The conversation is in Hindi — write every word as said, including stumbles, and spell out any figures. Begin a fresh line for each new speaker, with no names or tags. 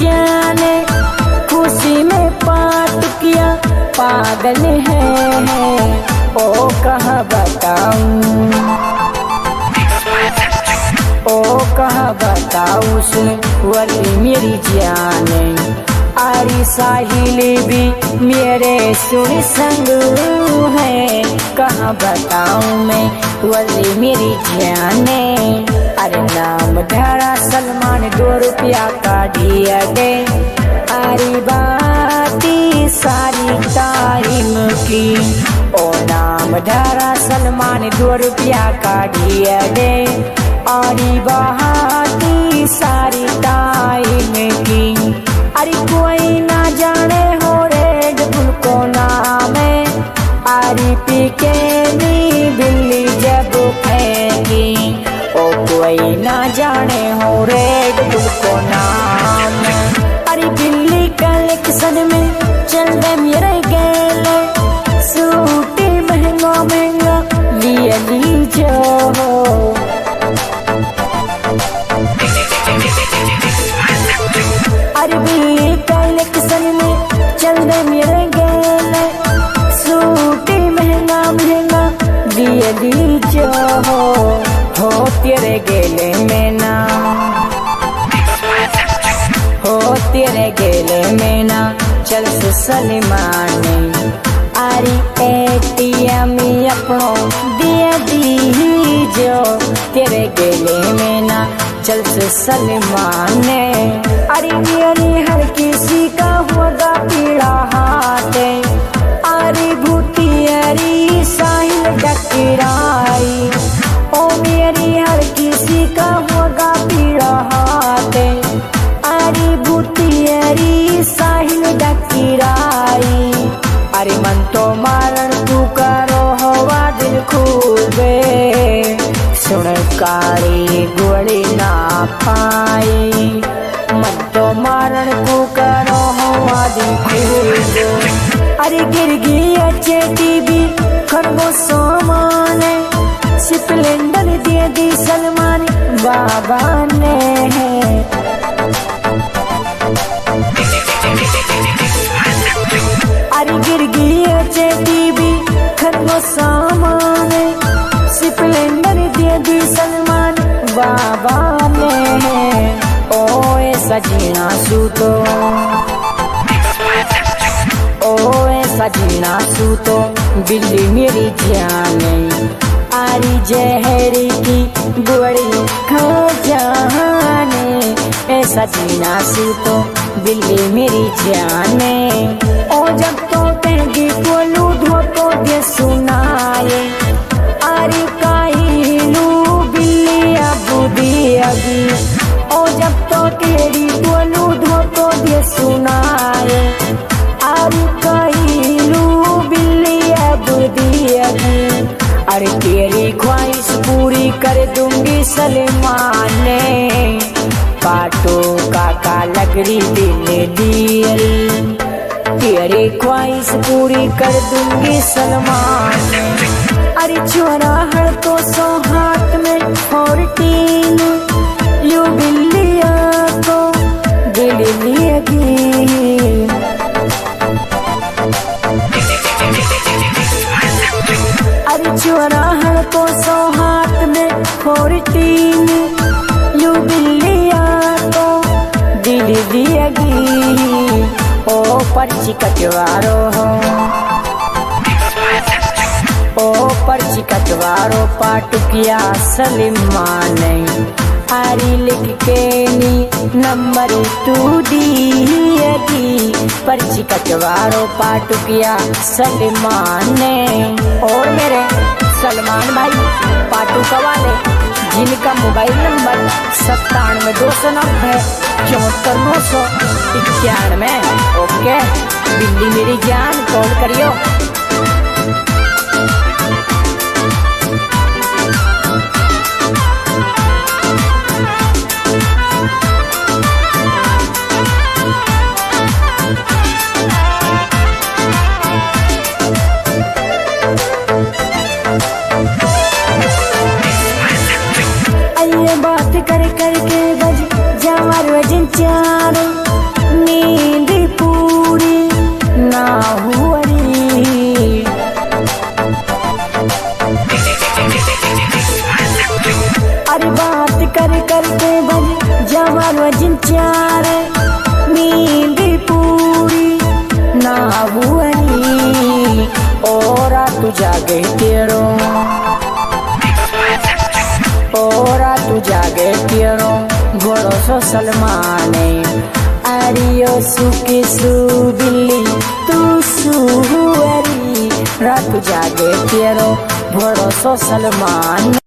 जाने, खुशी में पाट किया पागल है, ओ कहाँ बताऊं, ओ कहाँ बताऊं सुन वाली मेरी जाने। आरी साहिल भी मेरे सुन संग है, कहाँ बताऊं मैं वाली मेरी जाने। अरे नाम धरा सलमान दो रुपया का दिया दे, अरे बाती सारी टाइम की, ओ नाम धरा सलमान दो रुपया का दिया दे, अरे बाती सारी टाइम की। अरे कोई ना जाने हो रेड बुल को नाम है, अरे पी के नी बिल्ली जब फेंकी, ओ कोई ना जाने हो रेड बुल को नाम है। अरे बिल्ली कलेक्शन में चल दे मेरे गेले, सूटी महंगा महंगा लिए लीजो, अरे बिल्ली कलेक्शन में चल दे मेरे गेले, सूटी महंगा महंगा लिए लीजो, हो तेरे गेले में ना, हो तेरे गेले में ना चल सलमान। अरे एटीएम अपनो दिया दीजो, तेरे गेले में ना चल सलमान। अरे मेरी हर किसी का होगा पीड़ा हाथ, अरे भूतियरी साहिल डकराई, ओ मेरी हर किसी का होगा पीड़ा हाथ, अरे भूतियरी साहिल डकराई। अरे मन तो मारण तू करो हवा दिल खूबे, सुन काली गोली ना पाई, मन तो मारण तू करो हवा दिल खूबे। अरे गिर गई चेटी भी खरगो सामान, स्प्लेंडर दे दी सलमान बाबा ने, अरे गिर गई चेटी भी खरगो सामान, स्प्लेंडर दे दी सलमान बाबा ने, ओ ऐसा जीना सूतो, ओ ऐसा जीना सूतो बिल्ली मेरी जाने। आरी जहरी की गोली खा जाने, ऐसा जीना सूतो बिल्ली मेरी जाने। ओ जब तो तेगी बोलू धो तो दे सुनाए, अरे काहिलू बिल्ली अबू दी अभी, ओ जब तो तेरी बोलू धो तो दे सुनाए, अरे काहिलू बिल्ली अबू दी अभी। अरे तेरी ख्वाहिश पूरी कर दूंगी सलमान ने, पाटो काका लगरी दिल दियल, तेरी ख्वाहिश पूरी कर दूंगी सलमान ने। अरे छोरा हर तो सौ हाथ में फोर्टीन, यू बिल्लिया को दिल लिएगी, अरे छोरा हर तो सौ हाथ में फोर्टीन, यू बिल्लिया को दिल लिएगी, ओ पर्ची कटवारो हो, ओ पर्ची कटवारो पाटुकिया सलमान। आरी लिख के नी नंबर तू दी, पर्ची कटवारो पाटुकिया सलमान ने। और मेरे सलमान भाई पाटुका वाले जिनका मोबाइल नंबर सत्तानवे दो सौ नब्बे चौहत्तर नौ सौ इक्यानवे, ओके बिल्ली मेरी जान कॉल करियो। बात कर कर के बज जावर वजन चार, कर करके बज जवान वजन चार नींद पूरी ना हुई और तू जागे तेरो और तू जागे तेरो घोड़ो सो सलमान आरियो सुकी सु बिल्ली तू सुअरी रात जागे तेरो घोड़ो सो सलमान।